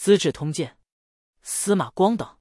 资治通鉴》司马光等。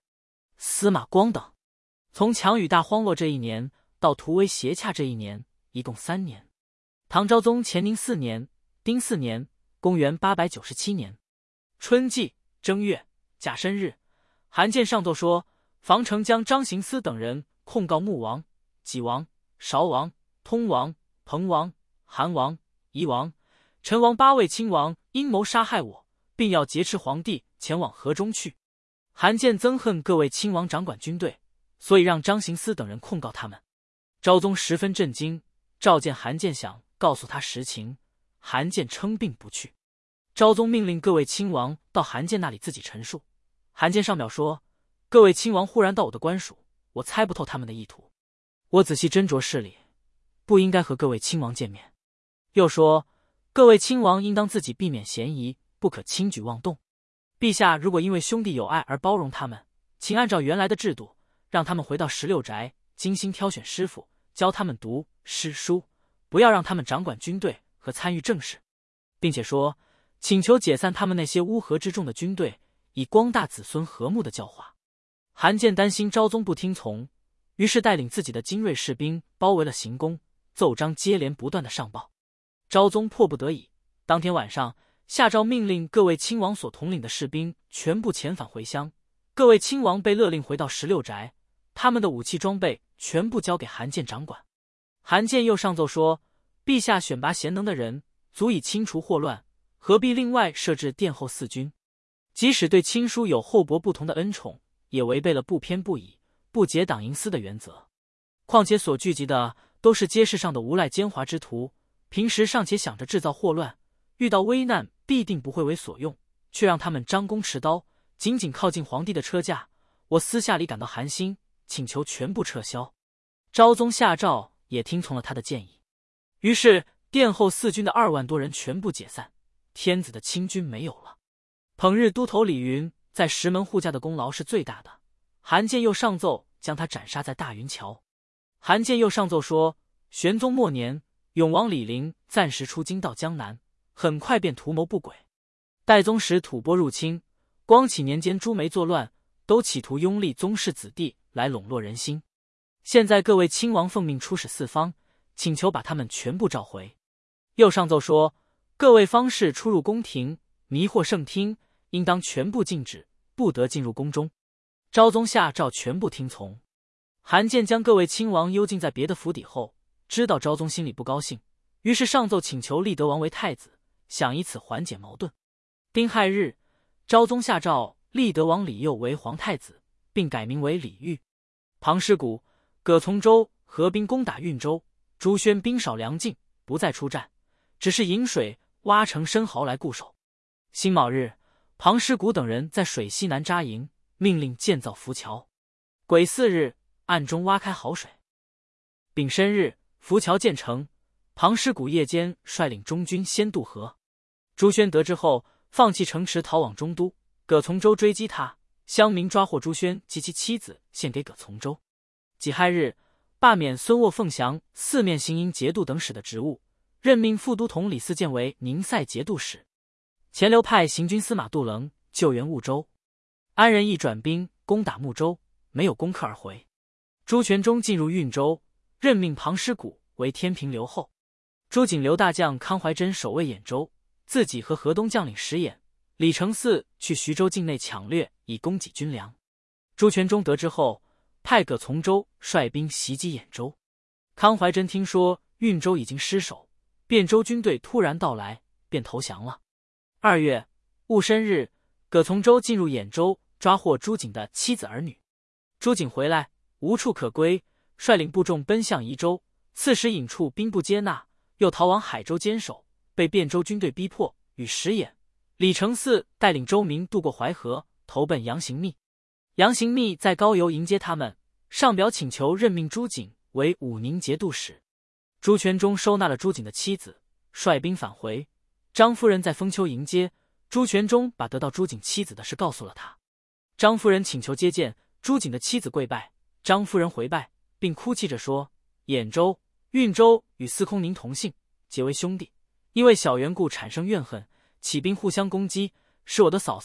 从强庾大荒落这一年到荼威斜洽这一年，一共3年。唐昭宗乾宁4年丁巳年，公元897年春季正月甲申日，韩建上奏说，防城将张行思等人控告穆王、纪王、韶王、通王、彭王、韩王、夷王、陈王8位亲王阴谋杀害我，并要劫持皇帝前往河中去。韩建憎恨各位亲王掌管军队，所以让张行思等人控告他们。昭宗十分震惊，召见韩建，想告诉他实情，韩建称病不去。昭宗命令各位亲王到韩建那里自己陈述。韩建上表说，各位亲王忽然到我的官署，我猜不透他们的意图，我仔细斟酌事理，不应该和各位亲王见面。又说，各位亲王应当自己避免嫌疑，不可轻举妄动。陛下如果因为兄弟友爱而包容他们，请按照原来的制度，让他们回到16宅，精心挑选师傅，教他们读诗书，不要让他们掌管军队和参与政事，并且说，请求解散他们那些乌合之众的军队，以光大子孙和睦的教化。韩建担心昭宗不听从，于是带领自己的精锐士兵包围了行宫，奏章接连不断的上报。昭宗迫不得已，当天晚上下诏命令各位亲王所统领的士兵全部遣返回乡，各位亲王被勒令回到16宅，他们的武器装备全部交给韩建掌管。韩建又上奏说，陛下选拔贤能的人，足以清除祸乱，何必另外设置殿后4军？即使对亲疏有厚薄不同的恩宠，也违背了不偏不倚、不结党营私的原则。况且所聚集的都是街市上的无赖奸猾之徒，平时尚且想着制造祸乱，遇到危难必定不会为所用，却让他们张弓持刀，紧紧靠近皇帝的车驾，我私下里感到寒心，请求全部撤销。昭宗下诏也听从了他的建议，于是殿后4军的2万多人全部解散，天子的亲军没有了。捧日都头李云在石门护驾的功劳是最大的，韩建又上奏将他斩杀在大云桥。韩建又上奏说，玄宗末年，永王李陵暂时出京到江南，很快便图谋不轨。代宗时吐蕃入侵，光启年间朱梅作乱，都企图拥立宗室子弟来笼络人心。现在各位亲王奉命出使四方，请求把他们全部召回。又上奏说，各位方士出入宫廷，迷惑圣听，应当全部禁止，不得进入宫中。昭宗下诏全部听从。韩建将各位亲王幽禁在别的府邸后，知道昭宗心里不高兴，于是上奏请求立德王为太子，想以此缓解矛盾。丁亥日，昭宗下诏立德王李佑为皇太子，并改名为李煜。庞师古、葛从周合兵攻打运州，朱宣兵少粮尽，不再出战，只是引水挖成深壕来固守。辛卯日，庞师古等人在水西南扎营，命令建造浮桥。癸巳日，暗中挖开好水。丙申日，浮桥建成，庞师古夜间率领中军先渡河。朱宣得知后，放弃城池逃往中都，葛从周追击他，乡民抓获朱宣及其妻子，献给葛从周。己亥日，罢免孙沃、凤翔四面行营节度等使的职务，任命副都统李嗣建为宁塞节度使。钱镠派行军司马杜棱救援婺州，安仁义转兵攻打睦州，没有攻克而回。朱全忠进入运州，任命庞师古为天平留后。朱景刘大将康怀真守卫兖州，自己和河东将领石眼、李承嗣去徐州境内抢掠，以供给军粮。朱全忠得知后，派葛从周率兵袭击兖州。康怀真听说运州已经失守，汴州军队突然到来，便投降了。2月戊申日，葛从周进入兖州，抓获朱景的妻子儿女。朱景回来无处可归，率领部众奔向宜州，刺史尹处兵不接纳，又逃往海州坚守，被汴州军队逼迫，与石眼、李承嗣带领州民渡过淮河，投奔杨行密。杨行密在高邮迎接他们，上表请求任命朱景为武宁节度使。朱全忠收纳了朱景的妻子，率兵返回。张夫人在丰丘迎接，朱全忠把得到朱景妻子的事告诉了他。张夫人请求接见，朱景的妻子跪拜，张夫人回拜，并哭泣着说，兖州、运州与司空宁同姓，结为兄弟，因为小缘故产生怨恨，起兵互相攻击，使我的嫂嫂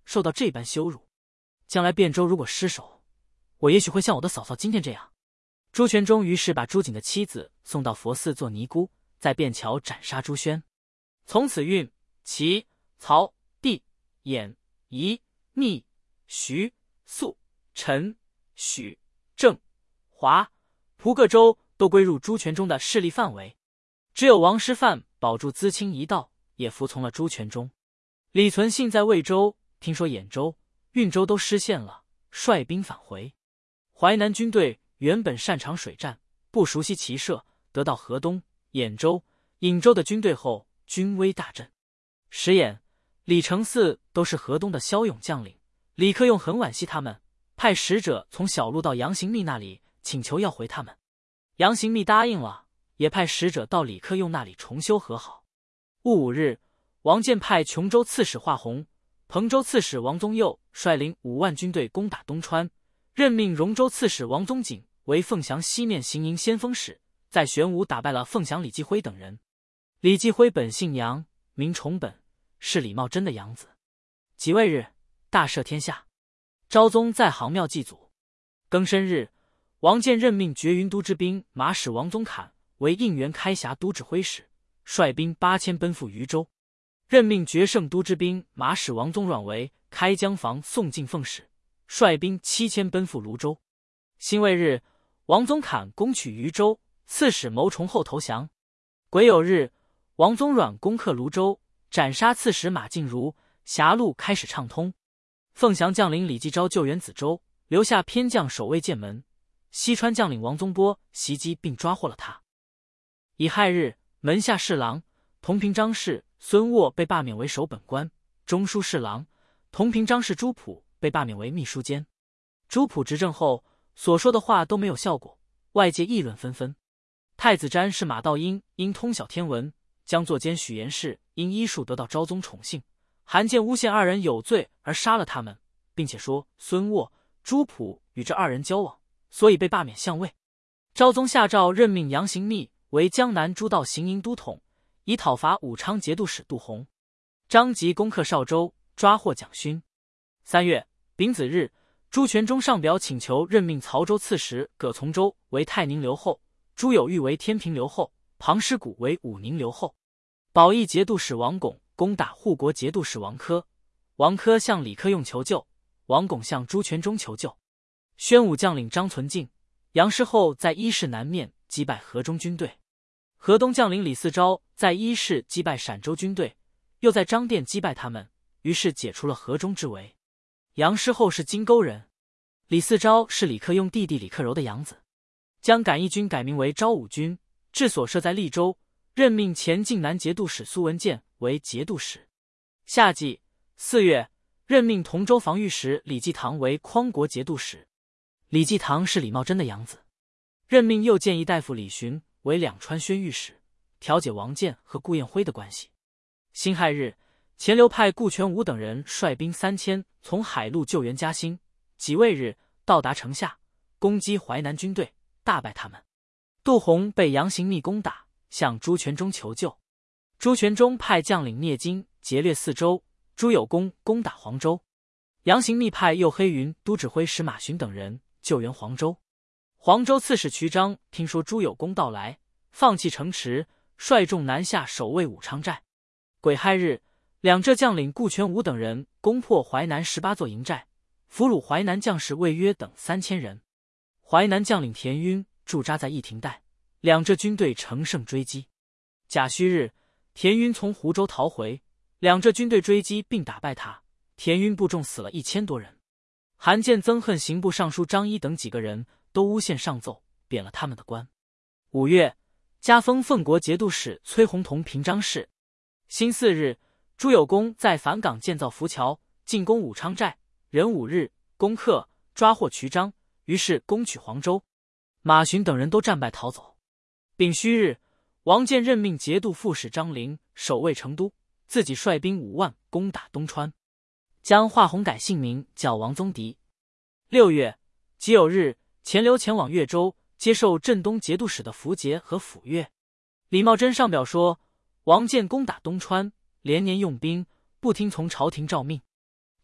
受到这般羞辱，将来汴州如果失守，我也许会像我的嫂嫂今天这样。朱全忠于是把朱瑾的妻子送到佛寺做尼姑，在便桥斩杀朱宣。从此运、齐、曹、帝、兖、夷、密、徐、肃、陈、许、郑、华、蒲各州都归入朱全忠的势力范围，只有王师范保住淄青一道，也服从了朱全忠。李存信在魏州听说兖州、运州都失陷了，率兵返回。淮南军队原本擅长水战，不熟悉骑射，得到河东、兖州、颍州的军队后，军威大振。石俨、李承嗣都是河东的骁勇将领，李克用很惋惜他们，派使者从小路到杨行密那里请求要回他们。杨行密答应了，也派使者到李克用那里重修和好。戊午日，王建派琼州刺史华洪、彭州刺史王宗佑率领5万军队攻打东川，任命荣州刺史王宗景为凤翔西面行营先锋使，在玄武打败了凤翔李继辉等人。李继辉本姓杨，名崇本，是李茂贞的养子。己未日，大赦天下。昭宗在行庙祭祖。庚申日，王建任命绝云都之兵马使王宗侃为应元开峡都指挥使，率兵8000奔赴渝州。任命决胜都之兵马使王宗阮为开江防宋进奉使，率兵7000奔赴泸州。辛未日，王宗侃攻取渝州，刺史牟崇后投降。癸酉日，王宗阮攻克泸州，斩杀刺史马进如，峡路开始畅通。凤翔将领李继昭救援梓州，留下偏将守卫剑门。西川将领王宗波袭击并抓获了他。乙亥日，门下侍郎、同平章事孙沃被罢免为守本官，中书侍郎、同平章事朱普被罢免为秘书监。朱普执政后所说的话都没有效果，外界议论纷纷。太子詹是马道英因通晓天文，将作监许延氏因医术得到昭宗宠幸，韩建诬陷2人有罪而杀了他们，并且说孙沃、朱普与这2人交往，所以被罢免相位。昭宗下诏任命杨行密为江南诸道行营都统，以讨伐武昌节度使杜洪。张吉攻克邵州，抓获蒋勋。3月丙子日，朱全忠上表请求任命曹州刺史葛从周为泰宁留后，朱有玉为天平留后，庞师古为武宁留后。保义节度使王拱攻打护国节度使王科，王科向李克用求救，王拱向朱全忠求救。宣武将领张存敬、杨师厚在伊势南面击败河中军队，河东将领李嗣昭在伊势击败陕州军队，又在张店击败他们，于是解除了河中之围。杨师厚是金沟人，李嗣昭是李克用弟弟李克柔的养子，将感义军改名为昭武军，治所设在利州，任命前晋南节度使苏文建为节度使。夏季4月，任命同州防御使李继堂为匡国节度使。李继堂是李茂贞的养子，任命右谏议大夫李寻为两川宣谕使，调解王建和顾彦辉的关系。辛亥日，钱镠派顾全武等人率兵3000从海路救援嘉兴，己未日到达城下，攻击淮南军队，大败他们。杜洪被杨行密攻打，向朱全忠求救。朱全忠派将领聂金劫掠4州，朱有功攻打黄州。杨行密派右黑云都指挥使马寻等人救援黄州。黄州刺史瞿章听说朱有功到来，放弃城池，率众南下守卫武昌寨。癸亥日，两浙将领顾全武等人攻破淮南18座营寨，俘虏淮南将士魏约等3000人。淮南将领田晕驻扎在义亭带，两浙军队乘胜追击。甲戌日，田晕从湖州逃回，两浙军队追击并打败他，田晕部众死了1000多人。韩建憎恨刑部尚书张一等几个人，都诬陷上奏，贬了他们的官。5月，加封奉国节度使崔弘同平章事。辛巳日，朱有功在樊港建造浮桥，进攻武昌寨。壬午日，攻克，抓获瞿章，于是攻取黄州。马寻等人都战败逃走。丙戌日，王建任命节度副使张陵守卫成都，自己率兵5万攻打东川，将华洪改姓名叫王宗迪。6月己酉日，钱镠前往越州，接受镇东节度使的符节和抚越。李茂贞上表说，王建攻打东川，连年用兵，不听从朝廷诏命，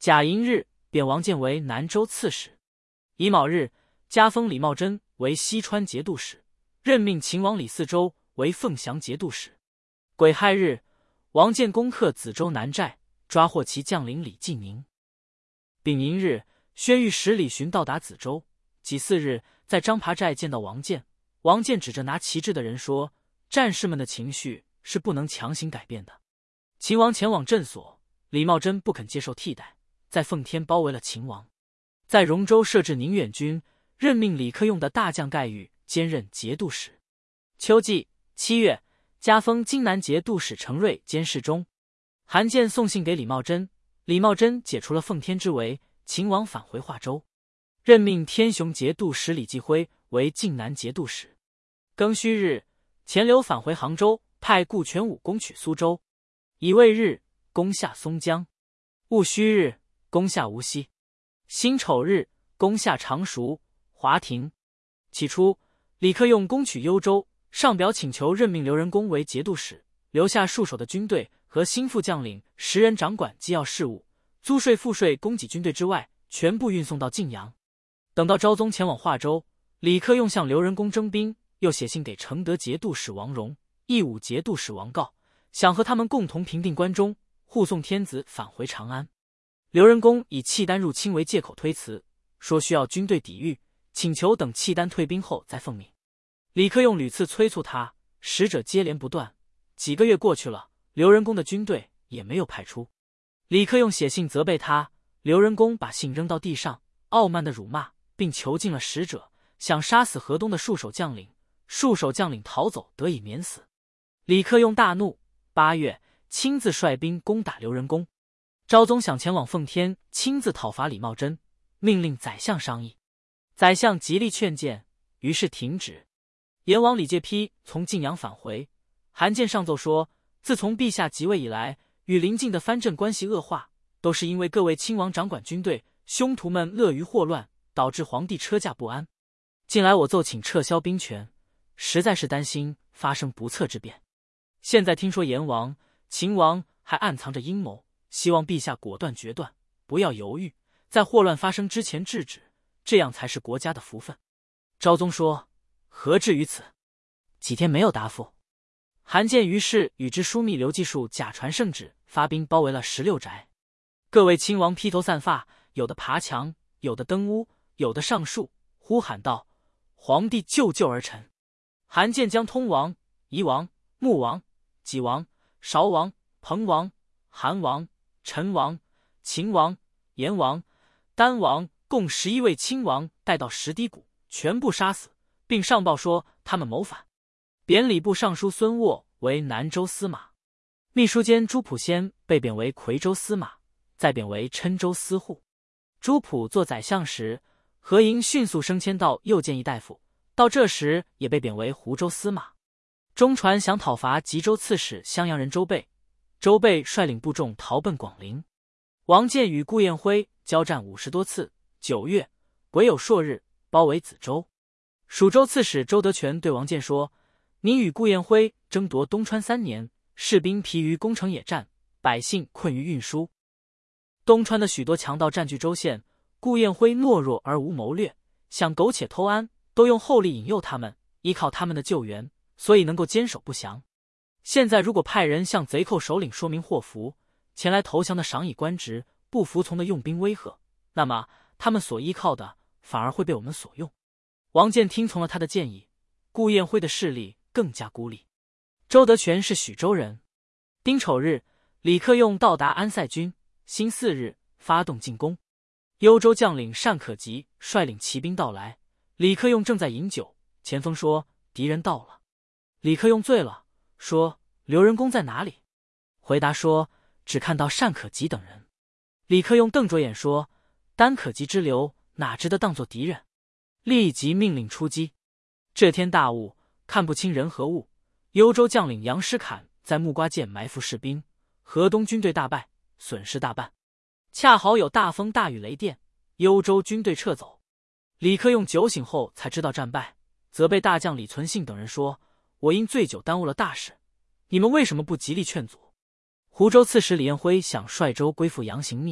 甲寅日，贬王建为南州刺史。乙卯日，加封李茂贞为西川节度使，任命秦王李嗣周为凤翔节度使。癸亥日，王建攻克梓州南寨，抓获其将领李继宁。丙寅日，宣谕使李寻到达梓州。己巳日，在张爬寨见到王建。王建指着拿旗帜的人说：“战士们的情绪是不能强行改变的。”秦王前往镇所，李茂贞不肯接受替代，在奉天包围了秦王。在荣州设置宁远军，任命李克用的大将盖玉兼任节度使。秋季7月，加封荆南节度使程瑞兼侍中。韩建送信给李茂贞，李茂贞解除了奉天之围，秦王返回华州，任命天雄节度使李继辉为晋南节度使。庚戌日，钱镠返回杭州，派顾全武攻取苏州。乙未日，攻下松江。戊戌日，攻下无锡。辛丑日，攻下常熟、华亭。起初，李克用攻取幽州，上表请求任命刘仁恭为节度使，留下戍守的军队和心腹将领10人掌管机要事务，租税赋税供给军队之外，全部运送到晋阳。等到昭宗前往华州，李克用向刘仁恭征兵，又写信给承德节度使王荣、义武节度使王告，想和他们共同平定关中，护送天子返回长安。刘仁恭以契丹入侵为借口推辞，说需要军队抵御，请求等契丹退兵后再奉命。李克用屡次催促他，使者接连不断。几个月过去了，刘仁恭的军队也没有派出。李克用写信责备他，刘仁恭把信扔到地上，傲慢的辱骂，并囚禁了使者，想杀死河东的戍守将领。戍守将领逃走，得以免死。李克用大怒，8月亲自率兵攻打刘仁恭。昭宗想前往奉天亲自讨伐李茂贞，命令宰相商议。宰相极力劝谏，于是停止。燕王李介丕从晋阳返回，函件上奏说，自从陛下即位以来，与邻近的藩镇关系恶化，都是因为各位亲王掌管军队，凶徒们乐于祸乱，导致皇帝车驾不安。近来我奏请撤销兵权，实在是担心发生不测之变。现在听说燕王、秦王还暗藏着阴谋，希望陛下果断决断，不要犹豫，在祸乱发生之前制止，这样才是国家的福分。昭宗说：“何至于此？”几天没有答复。韩建于是与之枢密刘继树假传圣旨，发兵包围了16宅。各位亲王披头散发，有的爬墙，有的登屋，有的上树，呼喊道：“皇帝救救儿臣！”韩建将通王、夷王、穆王、济王、韶王、彭王、韩王、陈王、秦王、燕王、丹王共11位亲王带到石堤谷，全部杀死，并上报说他们谋反。贬礼部尚书孙渥为南州司马，秘书监朱普先被贬为夔州司马，再贬为郴州司户。朱普做宰相时，何营迅速升迁到右谏议大夫，到这时也被贬为湖州司马。中传想讨伐吉州刺史襄阳人周备，周备率领部众逃奔广陵。王建与顾彦辉交战50多次。9月，癸酉朔日，包围梓州。蜀州刺史周德全对王建说：“你与顾彦辉争夺东川3年，士兵疲于攻城野战，百姓困于运输。东川的许多强盗占据州县，顾彦辉懦弱而无谋略，想苟且偷安，都用厚利引诱他们，依靠他们的救援，所以能够坚守不降。现在如果派人向贼寇首领说明祸福，前来投降的赏以官职，不服从的用兵威吓，那么他们所依靠的反而会被我们所用。”王建听从了他的建议，顾彦辉的势力更加孤立。周德全是许州人。丁丑日，李克用到达安塞军，辛巳日发动进攻。幽州将领单可吉率领骑兵到来，李克用正在饮酒，前锋说敌人到了。李克用醉了，说刘仁恭在哪里？回答说只看到单可吉等人。李克用瞪着眼说：“单可吉之流，哪值得当作敌人？”立即命令出击。这天大雾，看不清人和物。幽州将领杨师侃在木瓜涧埋伏士兵，河东军队大败，损失大半。恰好有大风大雨雷电，幽州军队撤走。李克用酒醒后才知道战败，责备大将李存信等人说：“我因醉酒耽误了大事，你们为什么不极力劝阻？”湖州刺史李彦辉想率州归附杨行密，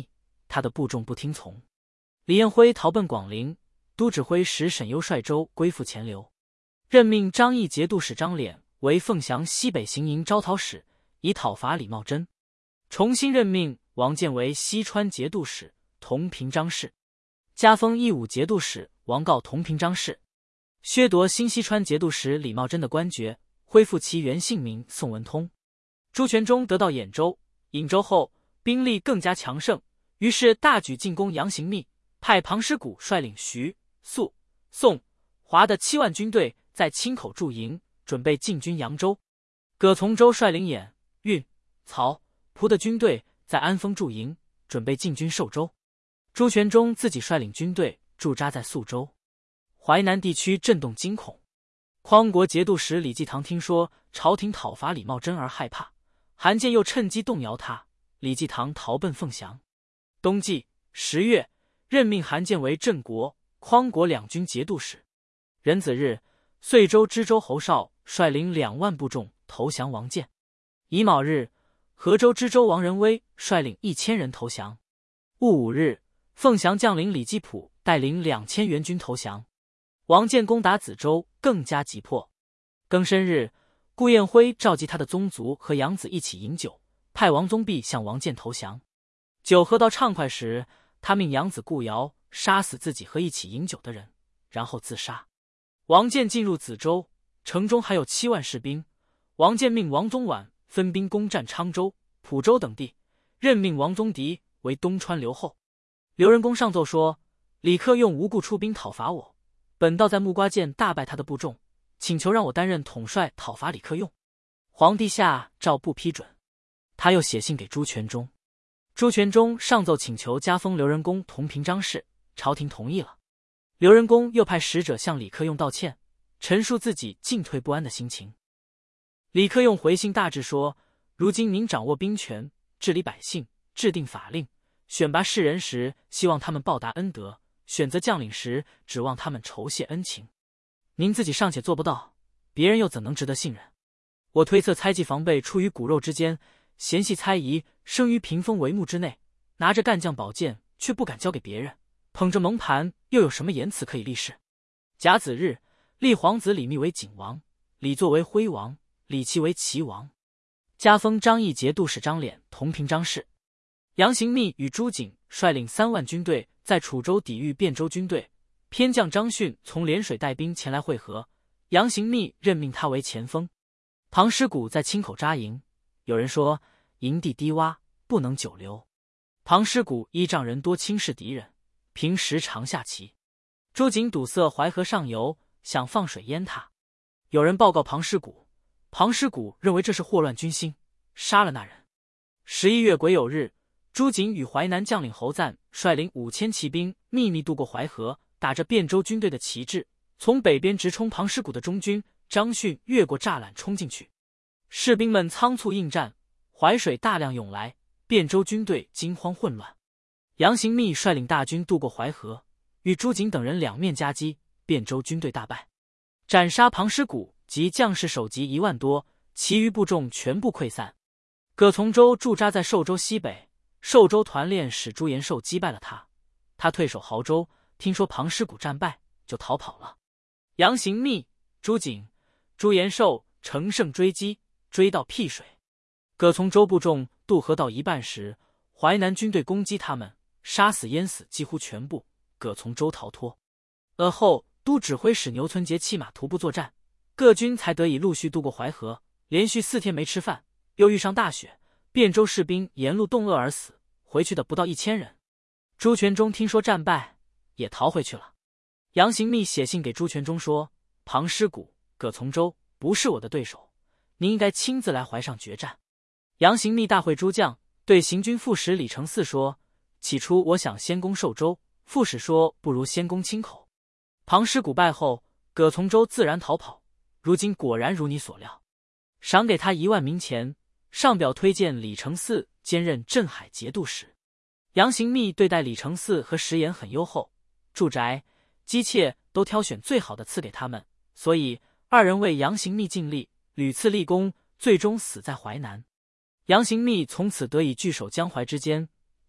他的部众不听从。李彦辉逃奔广陵，都指挥使沈攸率州归附钱镠，任命张议节度使张敛为凤翔西北行营招讨使，以讨伐李茂贞。重新任命王建为西川节度使，同平章事，加封义武节度使王告同平章事，削夺新西川节度使李茂贞的官爵，恢复其原姓名宋文通。朱全忠得到兖州、颍州后，兵力更加强盛，于是大举进攻杨行密，派庞师古率领徐、肃、宋、华的7万军队在青口驻营，准备进军扬州。葛从周率领兖、运、曹、蒲的军队在安丰驻营，准备进军寿州。朱全忠自己率领军队驻扎在宿州。淮南地区震动惊恐，匡国节度使李继堂听说朝廷讨伐李茂贞而害怕，韩建又趁机动摇他，李继堂逃奔凤翔。冬季10月，任命韩建为镇国、匡国两军节度使。壬子日，遂州知州侯绍率领2万部众投降王建。乙卯日，河州知州王仁威率领1000人投降。戊午日，凤翔将领李继普带领2000援军投降。王建攻打梓州更加急迫。庚申日，顾彦辉召集他的宗族和养子一起饮酒，派王宗弼向王建投降。酒喝到畅快时，他命养子顾瑶杀死自己和一起饮酒的人，然后自杀。王建进入梓州，城中还有7万士兵。王建命王宗琬分兵攻占昌州、蒲州等地，任命王宗迪为东川留后。刘仁恭上奏说，李克用无故出兵讨伐我，本道在木瓜涧大败他的部众，请求让我担任统帅讨伐李克用。皇帝下诏不批准。他又写信给朱全忠，朱全忠上奏请求加封刘仁恭同平章事，朝廷同意了。刘仁恭又派使者向李克用道歉，陈述自己进退不安的心情。李克用回信大致说，如今您掌握兵权，治理百姓，制定法令，选拔士人时希望他们报答恩德，选择将领时指望他们酬谢恩情。您自己尚且做不到，别人又怎能值得信任？我推测猜忌防备出于骨肉之间，嫌隙猜疑生于屏风帷幕之内，拿着干将宝剑却不敢交给别人，捧着蒙盘又有什么言辞可以立誓？甲子日，立皇子李密为景王，李作为徽王，李琦为齐王，加封张议节度使张敛同平章事。杨行密与朱瑾率领3万军队在楚州抵御汴州军队，偏将张逊从涟水带兵前来会合，杨行密任命他为前锋。庞师古在青口扎营，有人说营地低洼，不能久留。庞师古依仗人多轻视敌人，平时常下棋。朱瑾堵塞淮河上游，想放水淹他。有人报告庞师古，庞师古认为这是祸乱军心，杀了那人。11月癸酉日，朱瑾与淮南将领侯赞率领5000骑兵秘密渡过淮河，打着汴州军队的旗帜，从北边直冲庞师古的中军。张逊越过栅栏冲进去，士兵们仓促应战，淮水大量涌来，汴州军队惊慌混乱。杨行密率领大军渡过淮河，与朱瑾等人两面夹击，汴州军队大败，斩杀庞师古及将士首级1万多，其余部众全部溃散。葛从周驻扎在寿州西北，寿州团练使朱延寿击败了他，他退守亳州，听说庞师古战败，就逃跑了。杨行密、朱瑾、朱延寿乘胜追击，追到辟水。葛从周部众渡河到一半时，淮南军队攻击他们，杀死淹死几乎全部，葛从周逃脱。而后都指挥使牛存杰弃马徒步作战，各军才得以陆续渡过淮河。连续4天没吃饭，又遇上大雪，汴州士兵沿路冻饿而死，回去的不到1000人。朱全忠听说战败，也逃回去了。杨行密写信给朱全忠说，庞师古、葛从周不是我的对手，您应该亲自来淮上决战。杨行密大会诸将，对行军副使李承嗣说，起初我想先攻寿州，副使说不如先攻青口。庞师古败后，葛从周自然逃跑，如今果然如你所料，赏给他1万冥钱，上表推荐李承嗣兼任镇海节度使。杨行密对待李承嗣和石岩很优厚，住宅、机械都挑选最好的赐给他们，所以2人为杨行密尽力，屡次立功，最终死在淮南。杨行密从此得以据守江淮之间，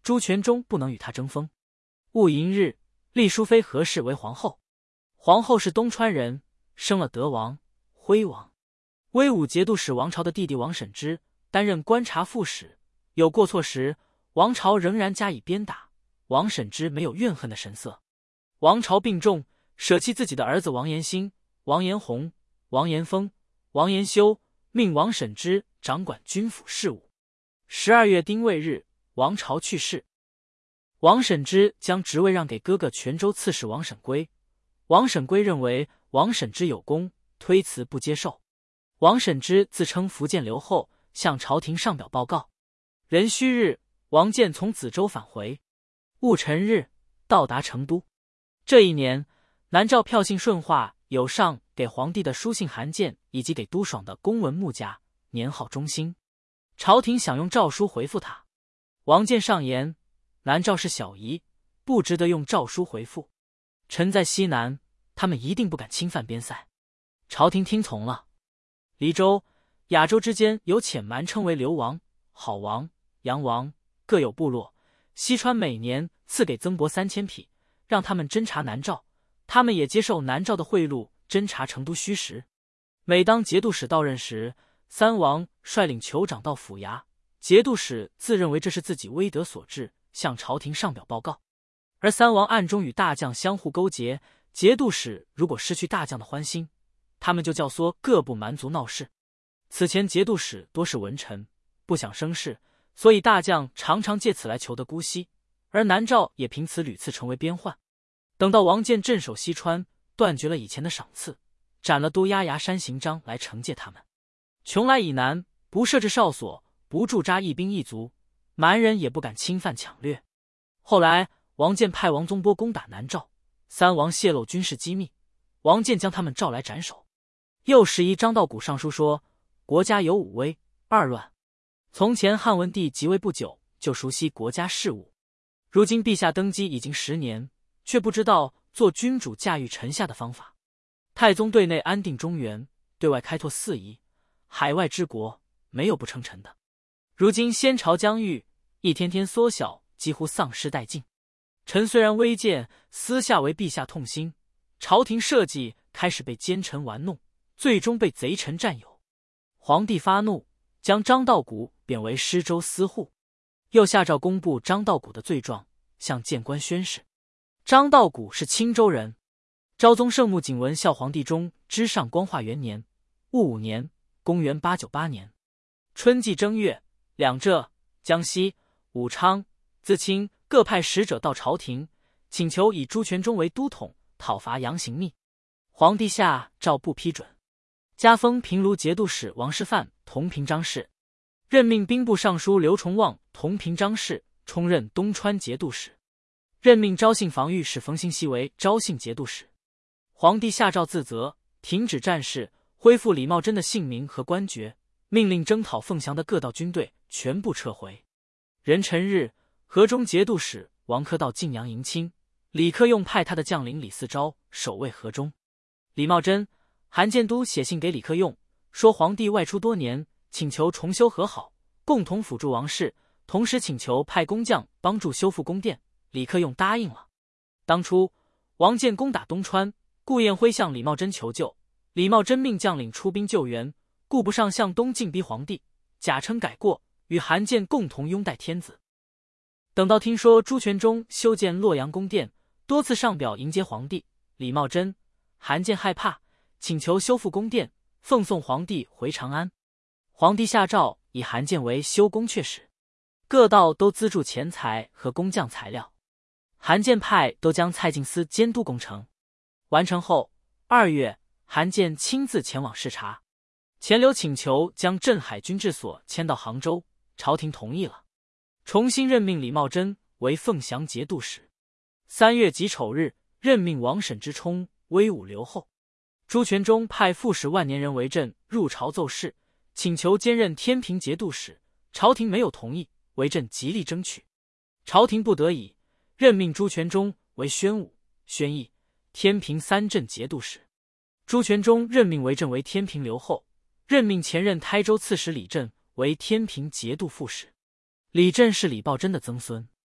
朱全忠不能与他争锋。戊寅日，立淑妃何氏为皇后。皇后是东川人，生了德王、徽王。威武节度使王朝的弟弟王审知担任观察副使，有过错时，王朝仍然加以鞭打。王审知没有怨恨的神色。王朝病重，舍弃自己的儿子王延兴、王延弘、王延丰、王延修，命王审知掌管军府事务。12月丁未日，王朝去世。王审知将职位让给哥哥泉州刺史王审圭。王审圭认为王审知有功，推辞不接受。王审知自称福建留后，向朝廷上表报告。壬戌日，王建从梓州返回。戊辰日，到达成都。这一年，南诏票信顺化，有上给皇帝的书信函件，以及给都爽的公文木甲，年号中兴。朝廷想用诏书回复他。王建上言，南诏是小夷，不值得用诏书回复。臣在西南，他们一定不敢侵犯边塞。朝廷听从了。黎州、雅州之间有遣蛮称为流王、好王、杨王，各有部落。西川每年赐给曾伯3000匹，让他们侦察南诏，他们也接受南诏的贿赂，侦察成都虚实。每当节度使到任时，三王率领酋长到府衙，节度使自认为这是自己威德所致，向朝廷上表报告。而三王暗中与大将相互勾结，节度使如果失去大将的欢心，他们就教唆各部蛮族闹事。此前节度使多是文臣，不想生事，所以大将常常借此来求得姑息，而南诏也凭此屡次成为边患。等到王建镇守西川，断绝了以前的赏赐，斩了都押牙山行章来惩戒他们。邛崃以南不设置哨所，不驻扎一兵一卒，蛮人也不敢侵犯抢掠。后来王建派王宗波攻打南诏，三王泄露军事机密，王建将他们召来斩首。又11张道古上书说，国家有5危2乱。从前汉文帝即位不久，就熟悉国家事务。如今陛下登基已经10年，却不知道做君主驾驭臣下的方法。太宗对内安定中原，对外开拓四夷，海外之国没有不称臣的。如今先朝疆域一天天缩小，几乎丧失殆尽。臣虽然微贱，私下为陛下痛心。朝廷社稷开始被奸臣玩弄，最终被贼臣占有。皇帝发怒，将张道古贬为施州司户，又下诏公布张道古的罪状，向谏官宣誓。张道古是青州人。昭宗圣穆景文孝皇帝中之上光化元年戊午年，公元898年春季正月，两浙、江西、武昌、淄青各派使者到朝廷，请求以朱全忠为都统，讨伐杨行密。皇帝下诏不批准，加封平卢节度使王师范同平章事，任命兵部尚书刘崇望同平章事，充任东川节度使，任命昭信防御使冯兴熙为昭信节度使。皇帝下诏自责，停止战事，恢复李茂贞的姓名和官爵，命令征讨凤翔的各道军队全部撤回。壬辰日，河中节度使王科到晋阳迎亲，李克用派他的将领李嗣昭守卫河中。李茂贞、韩建都写信给李克用，说皇帝外出多年，请求重修和好，共同辅助王室，同时请求派工匠帮助修复宫殿。李克用答应了。当初王建攻打东川，顾彦辉向李茂贞求救，李茂贞命将领出兵救援，顾不上向东进逼皇帝，假称改过，与韩建共同拥戴天子。等到听说朱全忠修建洛阳宫殿，多次上表迎接皇帝，李茂贞、韩建害怕，请求修复宫殿，奉送皇帝回长安。皇帝下诏以韩建为修宫阙使，各道都资助钱财和工匠材料。韩建派都将蔡进司监督工程。完成后，2月，韩建亲自前往视察。钱镠请求将镇海军治所迁到杭州，朝廷同意了，重新任命李茂贞为凤翔节度使。3月己丑日，任命王审知充威武留后。朱全忠派副使万年人为镇入朝奏事，请求兼任天平节度使，朝廷没有同意，为镇极力争取。朝廷不得已，任命朱全忠为宣武、宣义、天平3镇节度使。朱全忠任命为镇为天平留后，任命前任台州刺史李振为天平节度副使。李振是李抱真的曾孙。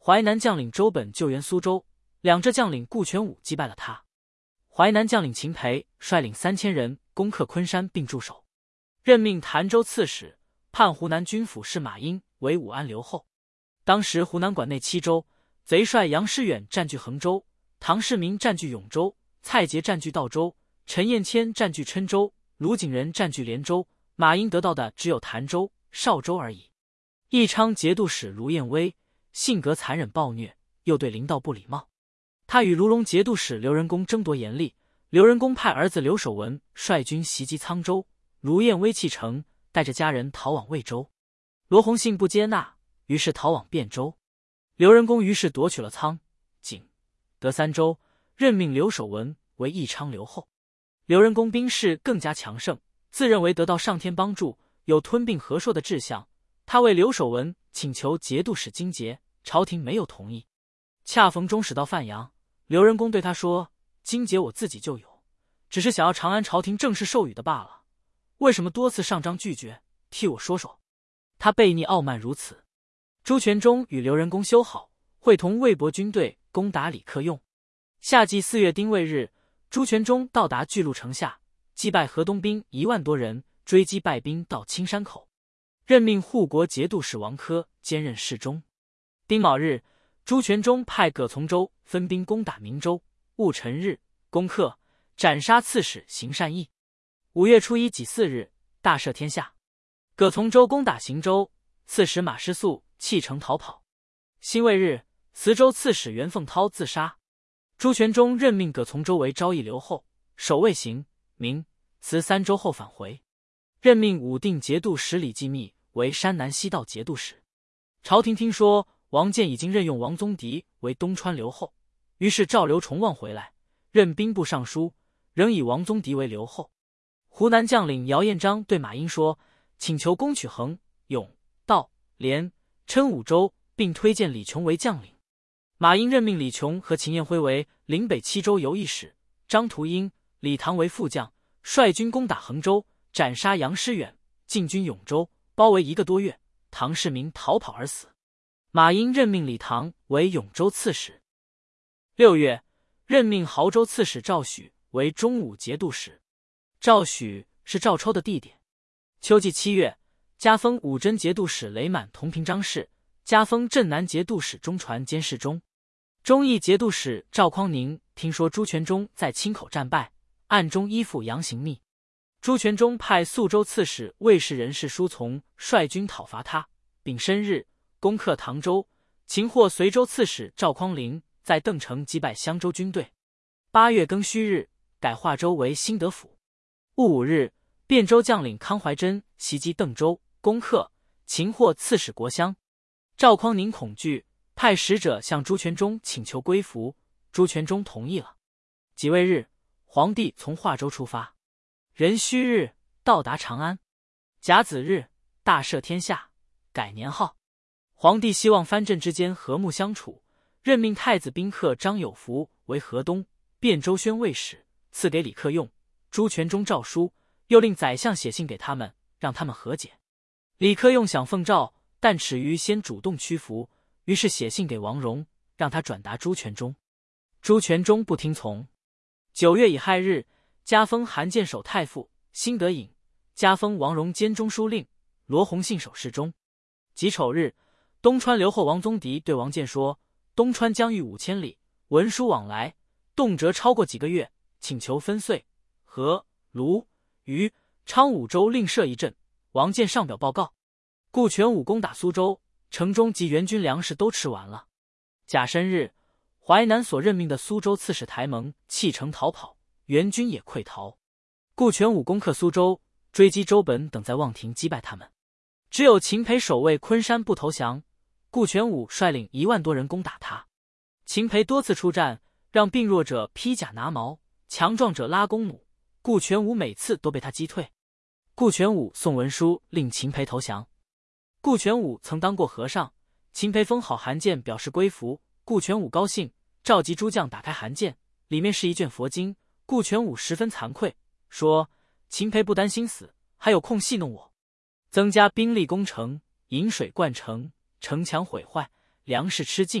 淮南将领周本救援苏州，两浙将领顾全武击败了他。淮南将领秦培率领3000人攻克昆山并驻守，任命潭州刺史、判湖南军府事马英为武安留后。当时湖南管内7州，贼帅杨师远占据衡州，唐世民占据永州，蔡捷占据道州，陈彦谦占据郴州，卢景仁占据连州，马英得到的只有潭州、邵州而已。义昌节度使卢彦威性格残忍暴虐，又对领导不礼貌。他与卢龙节度使刘仁恭争夺严厉，刘仁恭派儿子刘守文率军袭击沧州，卢彦威弃城，带着家人逃往魏州。罗洪信不接纳，于是逃往汴州。刘仁恭于是夺取了沧、景、德3州，任命刘守文为义昌留后。刘仁恭兵势更加强盛，自认为得到上天帮助，有吞并河朔的志向。他为刘守文请求节度使荆节，朝廷没有同意。恰逢中使到范阳，刘仁恭对他说：“荆节我自己就有，只是想要长安朝廷正式授予的罢了，为什么多次上章拒绝？替我说说。”他悖逆傲慢如此。朱全忠与刘仁恭修好，会同魏博军队攻打李克用。夏季4月丁未日，朱全忠到达巨鹿城下，击败河东兵1万多人，追击败兵到青山口，任命护国节度使王珂兼任侍中。丁卯日，朱全忠派葛从周分兵攻打明州，戊辰日攻克，斩杀刺史邢善义。5月初1己巳日，大赦天下。葛从周攻打邢州，刺史马师素弃城逃跑。辛未日，磁州刺史袁凤涛自杀。朱全忠任命葛从周为昭义留后，守卫邢、明、磁3州后返回。任命武定节度使李继密为山南西道节度使。朝廷听说王建已经任用王宗迪为东川留后，于是召刘崇望回来，任兵部尚书，仍以王宗迪为留后。湖南将领姚彦章对马英说，请求攻取衡、永、道、连、郴5州，并推荐李琼为将领。马英任命李琼和秦彦辉为岭北7州游议使，张图英、李唐为副将，率军攻打衡州，斩杀杨师远，进军永州，包围1个多月，唐世民逃跑而死。马英任命李唐为永州刺史。6月，任命亳州刺史赵许为中武节度使。赵许是赵抽的弟弟。秋季7月，加封武真节度使雷满同平章事，加封镇南节度使中传兼侍中。忠义节度使赵匡宁听说朱全忠在青口战败，暗中依附杨行密。朱全忠派宿州刺史卫士人士书从率军讨伐他，丙申日攻克唐州，擒获随州刺史赵匡苓，在邓城击败襄州军队。8月庚戌日，改华州为兴德府。戊午日，汴州将领康怀真袭击邓州，攻克，擒获刺史国相。赵匡宁恐惧，派使者向朱全忠请求归服，朱全忠同意了。己未日，皇帝从华州出发，壬戌日到达长安。甲子日，大赦天下，改年号。皇帝希望藩镇之间和睦相处，任命太子宾客张有福为河东、汴州宣慰使，赐给李克用、朱全忠诏书，又令宰相写信给他们，让他们和解。李克用想奉诏，但耻于先主动屈服，于是写信给王戎，让他转达朱全忠。朱全忠不听从。9月乙亥日，加封韩建守太傅、辛德尹，加封王戎兼中书令，罗洪信守侍中。己丑日，东川留后王宗迪对王建说，东川疆域5000里，文书往来，动辄超过几个月，请求分遂。和、卢、虞、昌5州另设一镇。王建上表报告。顾全武攻打苏州，城中及援军粮食都吃完了。甲申日，淮南所任命的苏州刺史台蒙弃城逃跑，援军也溃逃。顾全武攻克苏州，追击周本等在望亭击败他们。只有秦培守卫昆山不投降，顾全武率领1万多人攻打他。秦培多次出战，让病弱者披甲拿矛，强壮者拉弓弩，顾全武每次都被他击退。顾全武送文书令秦培投降。顾全武曾当过和尚，秦培封好函件表示归服，顾全武高兴，召集诸将打开函件，里面是一卷佛经。顾全武十分惭愧，说秦培不担心死，还有空戏弄我。增加兵力攻城，引水灌城，城墙毁坏，粮食吃尽，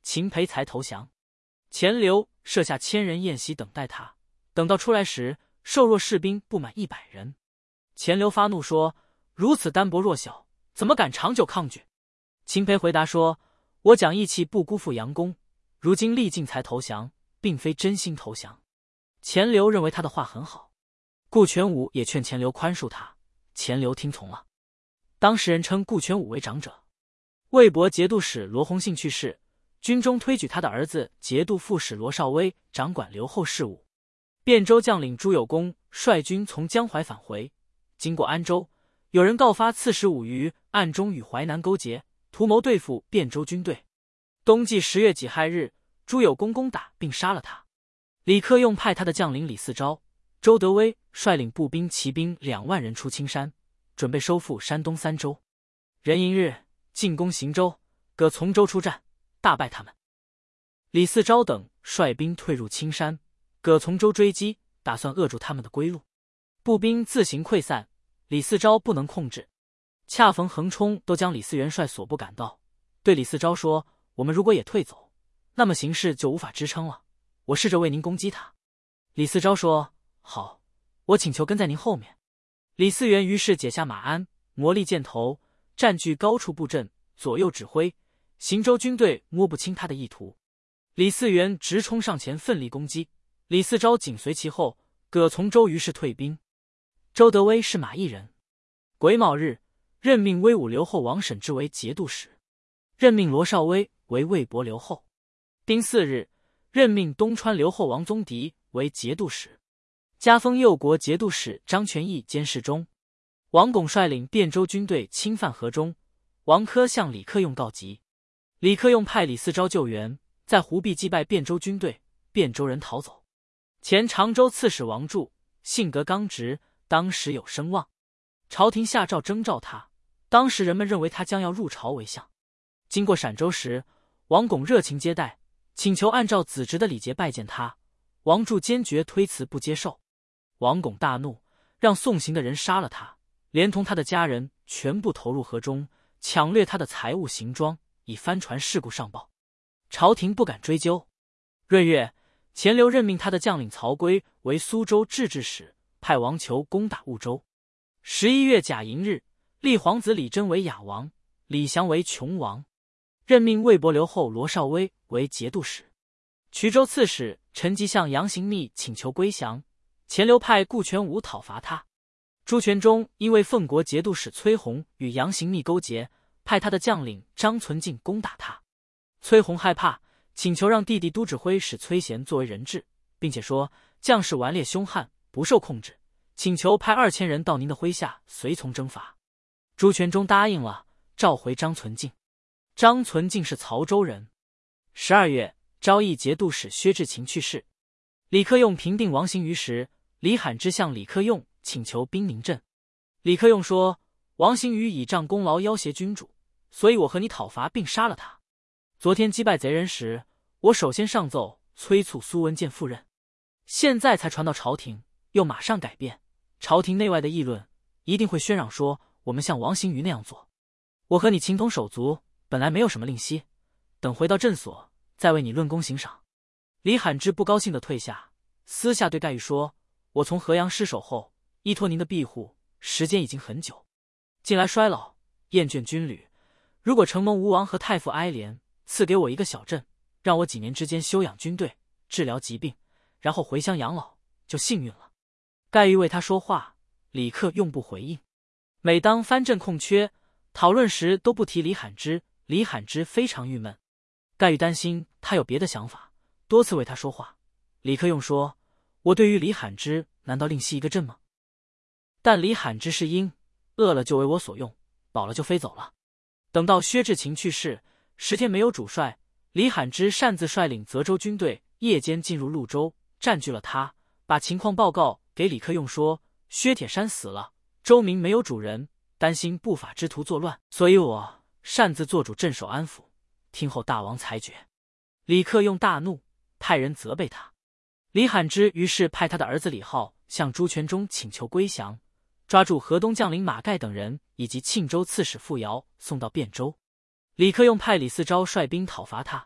秦培才投降。钱镠设下1000人宴席等待他，等到出来时，瘦弱士兵不满100人。钱镠发怒说：“如此单薄弱小，怎么敢长久抗拒？”秦培回答说：“我讲义气不辜负杨公，如今力尽才投降，并非真心投降。”钱镠认为他的话很好，顾全武也劝钱镠宽恕他，钱镠听从了。当时人称顾全武为长者。魏博节度使罗弘信去世，军中推举他的儿子节度副使罗绍威掌管留后事务。汴州将领朱有功率军从江淮返回，经过安州，有人告发刺史武于暗中与淮南勾结，图谋对付汴州军队。冬季10月己亥日，朱有功攻打并杀了他。李克用派他的将领李嗣昭、周德威率领步兵、骑兵2万人出青山，准备收复山东3州。壬寅日进攻邢州，葛从周出战，大败他们。李嗣昭等率兵退入青山，葛从周追击，打算扼住他们的归路。步兵自行溃散，李嗣昭不能控制。恰逢横冲都将李嗣元帅所部赶到，对李嗣昭说：“我们如果也退走，那么形势就无法支撑了。我试着为您攻击他。”李嗣昭说：“好，我请求跟在您后面。”李嗣源于是解下马鞍，磨砺箭头，占据高处布阵，左右指挥，邢州军队摸不清他的意图。李嗣源直冲上前，奋力攻击，李嗣昭紧随其后，葛从周于是退兵。周德威是马邑人。癸卯日，任命威武留后王审知为节度使，任命罗绍威为魏博留后。丁巳日，任命东川留后王宗迪为节度使，加封右国节度使张全义兼侍中。王拱率领汴州军队侵犯河中，王珂向李克用告急。李克用派李嗣昭救援，在湖壁击败汴州军队，汴州人逃走。前常州刺史王柱性格刚直，当时有声望，朝廷下诏征召他，当时人们认为他将要入朝为相。经过陕州时，王拱热情接待，请求按照子侄的礼节拜见他，王柱坚决推辞不接受。王拱大怒，让送行的人杀了他，连同他的家人全部投入河中，抢掠他的财物行装，以帆船事故上报。朝廷不敢追究。闰月，钱镠任命他的将领曹圭为苏州制置使，派王求攻打婺州。11月甲寅日，立皇子李真为雅王，李祥为琼王，任命魏博留后罗绍威为节度使。衢州刺史陈吉向杨行密请求归降，钱镠派顾全武讨伐他。朱全忠因为奉国节度使崔弘与杨行密勾结，派他的将领张存敬攻打他。崔弘害怕，请求让弟弟都指挥使崔贤作为人质，并且说将士顽劣凶悍，不受控制，请求派2000人到您的麾下随从征伐。朱全忠答应了，召回张存敬。张存敬是曹州人。12月，昭义节度使薛志勤去世。李克用平定王行于时，李罕之向李克用请求兵临镇。李克用说：“王行于倚仗功劳要挟君主，所以我和你讨伐并杀了他。昨天击败贼人时，我首先上奏催促苏文建赴任，现在才传到朝廷，又马上改变，朝廷内外的议论一定会喧嚷说我们像王行于那样做。我和你情同手足，本来没有什么吝惜，等回到镇所再为你论功行赏。”李罕之不高兴地退下，私下对盖玉说：“我从河阳失守后，依托您的庇护，时间已经很久，近来衰老，厌倦军旅，如果承蒙吴王和太傅哀怜，赐给我一个小镇，让我几年之间休养军队，治疗疾病，然后回乡养老，就幸运了。”盖玉为他说话，李克用不回应。每当藩镇空缺，讨论时都不提李罕之，李罕之非常郁闷。盖玉担心他有别的想法，多次为他说话。李克用说：“我对于李罕之难道另惜一个镇吗？但李罕之是鹰，饿了就为我所用，饱了就飞走了。”等到薛志勤去世，10天没有主帅，李罕之擅自率领泽州军队夜间进入潞州，占据了他，把情况报告给李克用说：“薛铁山死了，州民没有主人，担心不法之徒作乱，所以我擅自做主镇守安抚，听候大王裁决。”李克用大怒，派人责备他。李罕之于是派他的儿子李浩向朱全忠请求归降，抓住河东将领马盖等人以及庆州刺史傅瑶，送到汴州。李克用派李嗣昭率兵讨伐他，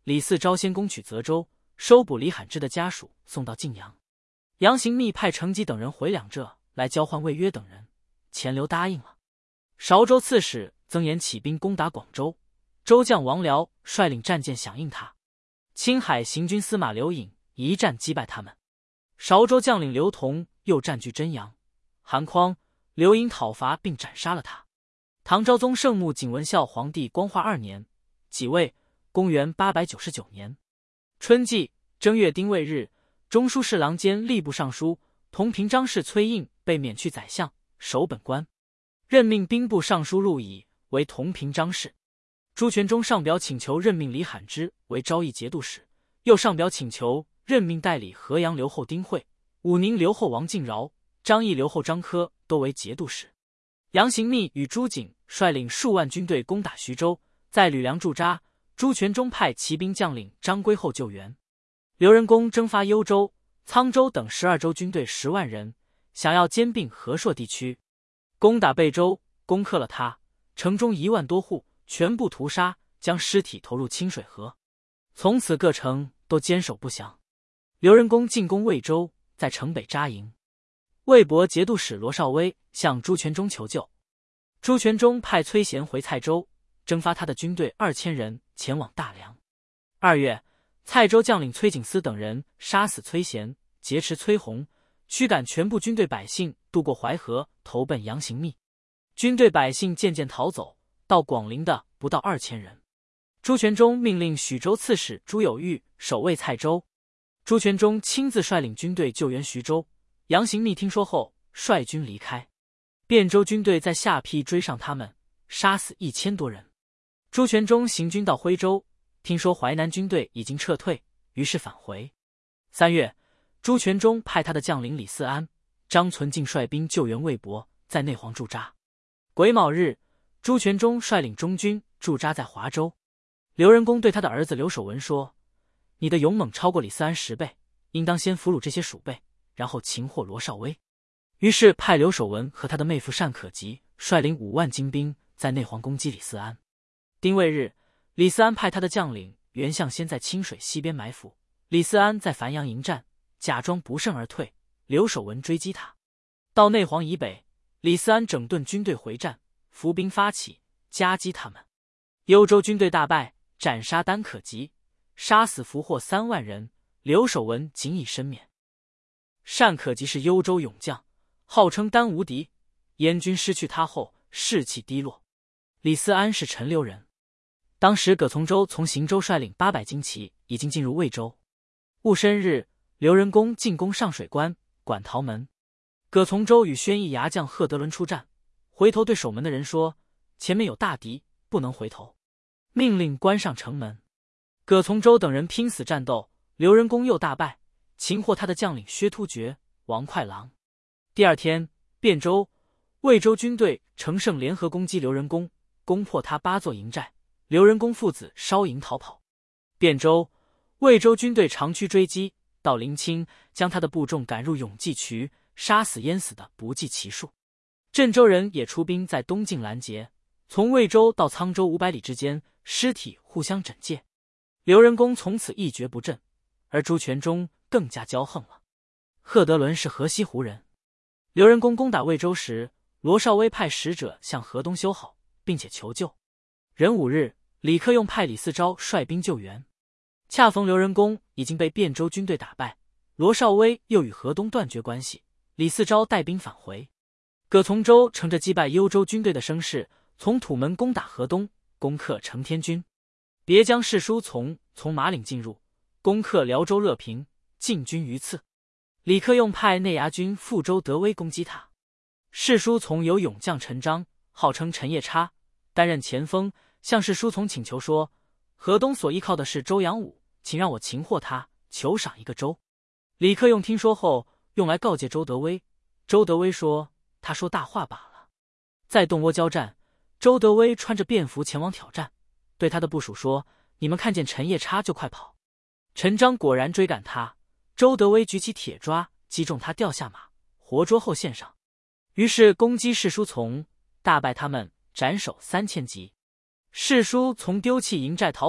李嗣昭先攻取泽州，收捕李罕之的家属，送到晋阳。杨行密派程吉等人回两浙来交换魏约等人，钱镠答应了。韶州刺史曾延起兵攻打广州，州将王僚率领战舰响应他。青海行军司马刘颖一战击败他们。韶州将领刘同又占据真阳、韩匡，刘颖讨伐并斩杀了他。唐昭宗圣穆景文孝皇帝光化2年，己未，公元899年春季正月丁未日，中书侍郎兼吏部尚书同平章事崔胤被免去宰相，守本官，任命兵部尚书陆乙为同平章事。朱全忠上表请求任命李罕之为昭义节度使，又上表请求任命代理河阳留后丁会、武宁留后王敬饶、张掖留后张科都为节度使。杨行密与朱景率领数万军队攻打徐州，在吕梁驻扎。朱全忠派骑兵将领张归厚救援。刘仁恭征发幽州、沧州等12州军队10万人，想要兼并河朔地区，攻打贝州，攻克了它，城中1万多户全部屠杀，将尸体投入清水河。从此各城都坚守不降。刘仁恭进攻魏州，在城北扎营。魏博节度使罗绍威向朱全忠求救，朱全忠派崔贤回蔡州，征发他的军队2000人前往大梁。2月，蔡州将领崔景思等人杀死崔贤，劫持崔弘，驱赶全部军队百姓渡过淮河，投奔杨行密。军队百姓渐渐逃走，到广陵的不到2000人。朱全忠命令许州刺史朱有玉守卫蔡州，朱全忠亲自率领军队救援徐州。杨行密听说后，率军离开。汴州军队在下邳追上他们，杀死1000多人。朱全忠行军到徽州，听说淮南军队已经撤退，于是返回。3月，朱全忠派他的将领李嗣安、张存敬率兵救援魏博，在内黄驻扎。癸卯日，朱全忠率领中军驻扎在华州。刘仁恭对他的儿子刘守文说：“你的勇猛超过李嗣安10倍，应当先俘虏这些鼠辈，然后擒获罗绍威。”于是派刘守文和他的妹夫单可吉率领5万精兵在内黄攻击李嗣安。丁未日，李嗣安派他的将领袁象先在清水西边埋伏，李嗣安在樊阳迎战，假装不胜而退，刘守文追击他。到内黄以北，李嗣安整顿军队回战，伏兵发起，夹击他们。幽州军队大败，斩杀单可吉，杀死俘获3万人，刘守文仅以身免。单可吉是幽州勇将，号称单无敌，燕军失去他后士气低落。李嗣安是陈留人，当时葛从周从邢州率领800精骑已经进入魏州。戊申日，刘仁恭进攻上水关、馆陶门。葛从周与宣义牙将贺德伦出战，回头对守门的人说：“前面有大敌，不能回头。”命令关上城门。葛从周等人拼死战斗，刘仁恭又大败，擒获他的将领薛突厥、王快郎。第2天，汴州、魏州军队乘胜联合攻击刘仁恭，攻破他8座营寨，刘仁恭父子烧营逃跑。汴州、魏州军队长驱追击，到临清，将他的部众赶入永济渠，杀死淹死的不计其数。镇州人也出兵在东境拦截，从魏州到沧州500里之间，尸体互相枕藉。刘仁恭从此一蹶不振，而朱全忠更加骄横了。贺德伦是河西湖人。刘仁恭攻打魏州时，罗绍威派使者向河东修好，并且求救。壬午日，李克用派李嗣昭率兵救援，恰逢刘仁恭已经被汴州军队打败，罗绍威又与河东断绝关系，李嗣昭带兵返回。葛从周乘着击败幽州军队的声势，从土门攻打河东，攻克承天军。别将士书从马岭进入，攻克辽州乐平，进军榆次。李克用派内衙军傅周德威攻击他。士书从有勇将陈章，号称陈夜叉，担任前锋，向士书从请求说：“河东所依靠的是周扬武，请让我擒获他，求赏一个州。”李克用听说后，用来告诫周德威。周德威说：“他说大话罢了。”在洞窝交战，周德威穿着便服前往挑战，对他的部属说：“你们看见陈夜叉就快跑。”陈章果然追赶他，周德威举起铁抓击中他，掉下马，活捉后献上。于是攻击士书从，大败他们，斩首3000级。士书从丢弃营寨逃跑，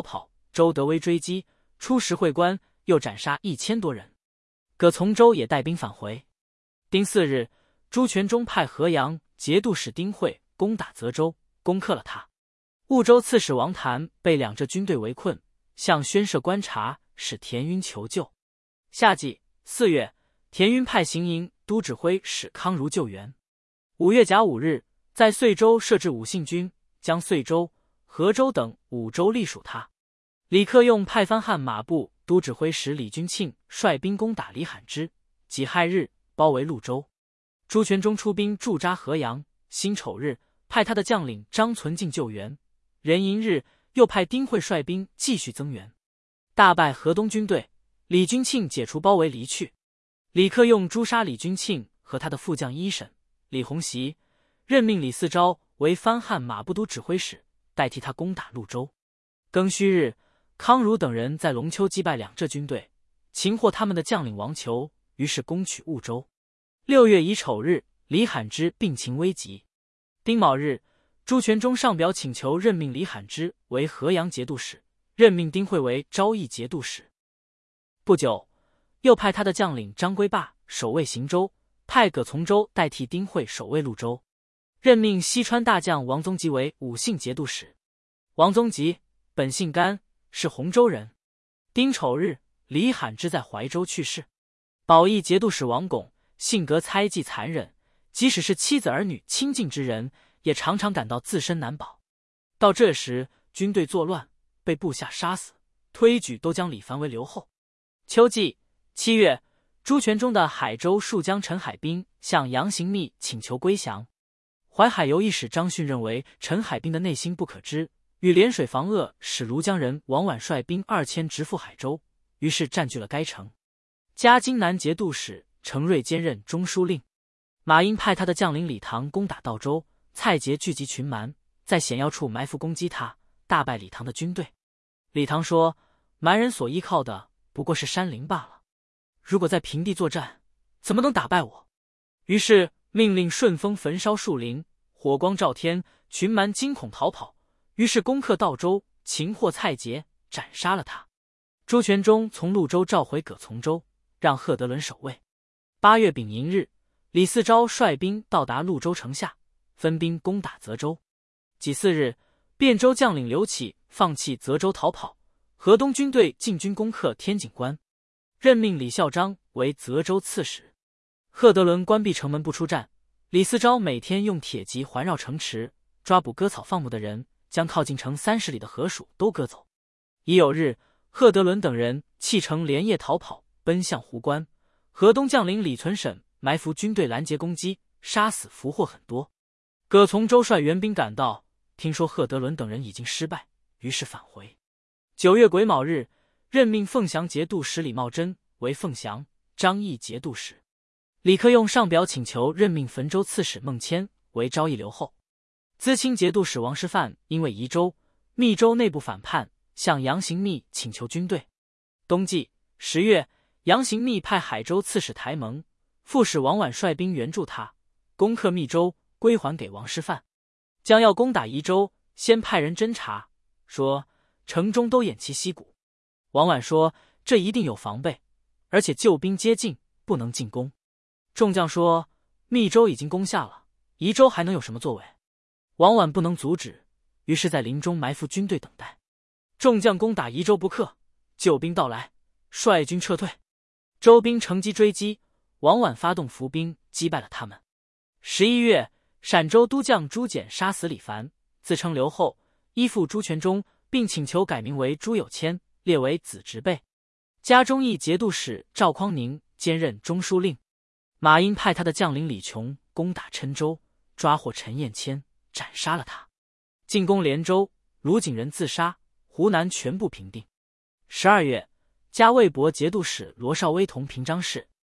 周德威追击，出石会关，又斩杀1000多人。葛从周也带兵返回。丁巳日，朱全忠派河阳节度使丁会攻打泽州，攻克了他。婺州刺史王谭被两浙军队围困，向宣社观察，使田晕求救。夏季4月，田晕派行营都指挥使康如救援。5月甲午日，在遂州设置武信军，将遂州、河州等5州隶属他。李克用派番汉马步都指挥使李君庆率兵攻打李罕之，己亥日包围潞州。朱全忠出兵驻扎河阳。辛丑日，派他的将领张存敬救援。壬寅日，又派丁会率兵继续增援，大败河东军队。李君庆解除包围离去。李克用诛杀李君庆和他的副将一审李弘袭，任命李嗣昭为番汉马步都指挥使，代替他攻打潞州。庚戌日，康如等人在龙丘击败两浙军队，擒获他们的将领王求，于是攻取婺州。6月乙丑日，李罕之病情危急。丁卯日，朱全忠上表请求任命李罕之为河阳节度使，任命丁会为昭义节度使。不久，又派他的将领张归霸守卫行州，派葛从周代替丁会守卫潞州，任命西川大将王宗吉为武信节度使。王宗吉本姓甘，是洪州人。丁丑日，李罕之在怀州去世。保义节度使王拱性格猜忌残忍，即使是妻子儿女亲近之人，也常常感到自身难保。到这时，军队作乱，被部下杀死，推举都将李凡为留后。秋季7月，朱全忠的海州戍将陈海滨向杨行密请求归降。淮海游议使张训认为陈海滨的内心不可知，与涟水防鄂使庐江人王绾率兵2000直赴海州，于是占据了该城。嘉津南节度使程瑞兼任中书令。马英派他的将领李唐攻打道州，蔡捷聚集群蛮，在险要处埋伏攻击他，大败李唐的军队。李唐说，蛮人所依靠的不过是山林罢了，如果在平地作战，怎么能打败我？于是命令顺风焚烧树林，火光照天，群蛮惊恐逃跑，于是攻克道州，擒获蔡捷，斩杀了他。朱全忠从潞州召回葛从周，让贺德伦守卫。8月丙寅日，李嗣昭率兵到达潞州城下，分兵攻打泽州。己巳日，汴州将领刘启放弃泽州逃跑，河东军队进军攻克天井关，任命李孝章为泽州刺史。贺德伦关闭城门不出战，李嗣昭每天用铁骑环绕城池，抓捕割草放牧的人，将靠近城30里的河鼠都割走。已有日，贺德伦等人弃城连夜逃跑，奔向湖关。河东将领李存审埋伏军队拦截攻击，杀死俘获很多。葛从周率援兵赶到，听说贺德伦等人已经失败，于是返回。9月癸卯日，任命凤翔节度使李茂贞为凤翔、张义节度使。李克用上表请求任命汾州刺史孟谦为昭义留后。淄青节度使王师范因为宜州、密州内部反叛，向杨行密请求军队。冬季10月，杨行密派海州刺史台蒙、副使王绾率兵援助他，攻克密州，归还给王师范。将要攻打宜州，先派人侦查，说城中都偃旗息鼓。王绾说，这一定有防备，而且救兵接近，不能进攻。众将说，密州已经攻下了，宜州还能有什么作为？王绾不能阻止，于是在林中埋伏军队等待。众将攻打宜州不克，救兵到来，率军撤退。周兵乘机追击，王绾发动伏兵，击败了他们。11月，陕州都将朱简杀死李凡，自称留后，依附朱全忠，并请求改名为朱有谦，列为子侄辈。嘉中义节度使赵匡宁兼任中书令。马英派他的将领李琼攻打郴州，抓获陈彦谦，斩杀了他。进攻连州，卢景仁自杀，湖南全部平定。12月，加魏博节度使罗绍威同平章事，